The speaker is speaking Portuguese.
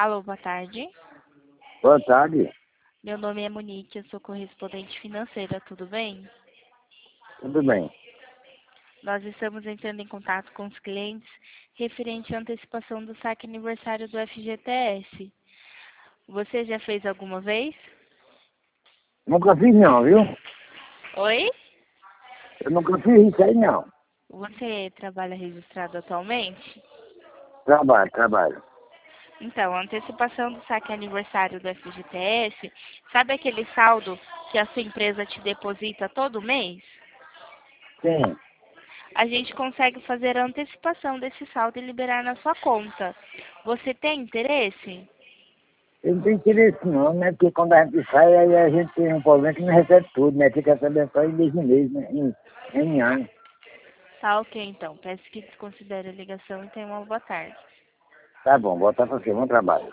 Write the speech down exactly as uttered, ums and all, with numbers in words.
Alô, boa tarde. Boa tarde. Meu nome é Monique, eu sou correspondente financeira, tudo bem? Tudo bem. Nós estamos entrando em contato com os clientes referente à antecipação do saque aniversário do F G T S. Você já fez alguma vez? Nunca fiz não, viu? Oi? Eu nunca fiz isso aí não. Você trabalha registrado atualmente? Trabalho, trabalho. Então, a antecipação do saque aniversário do F G T S, sabe aquele saldo que a sua empresa te deposita todo mês? Sim. A gente consegue fazer a antecipação desse saldo e liberar na sua conta. Você tem interesse? Eu não tenho interesse não, né? Porque quando a gente sai, aí a gente tem um problema que não recebe tudo, né? Fica sabendo só em mês em mês, né? Em, em ano. Tá ok, então. Peço que desconsidere a ligação e tenha uma boa tarde. Tá bom, voltar para você. Bom trabalho.